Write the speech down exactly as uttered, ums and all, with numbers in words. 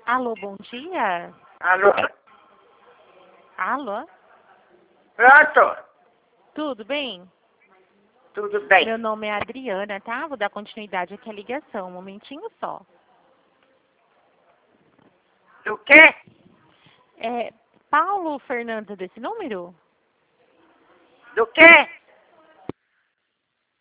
Alô, bom dia. Alô? Alô? Pronto? Tudo bem? Tudo bem. Meu nome é Adriana, tá? Vou dar continuidade aqui à ligação, um momentinho só. Do quê? É Paulo Fernando desse número? Do quê?